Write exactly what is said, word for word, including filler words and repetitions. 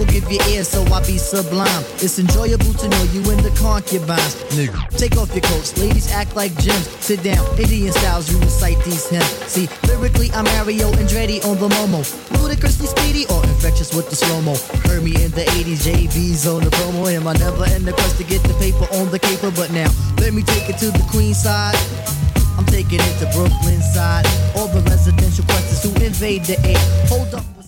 give your ear, so I be sublime. It's enjoyable to know you in the concubines. Nigga, take off your coats, ladies act like gems. Sit down, Indian styles, you recite these hymns. See, lyrically I'm Mario Andretti on the Momo. Ludicrously speedy or infectious with the slow-mo. Heard me in the eighties, J V's on the promo. Am I never in the quest to get the paper on the caper? But now, let me take it to the Queen side. I'm taking it to Brooklyn side. All the residential questions who invade the air. Hold up.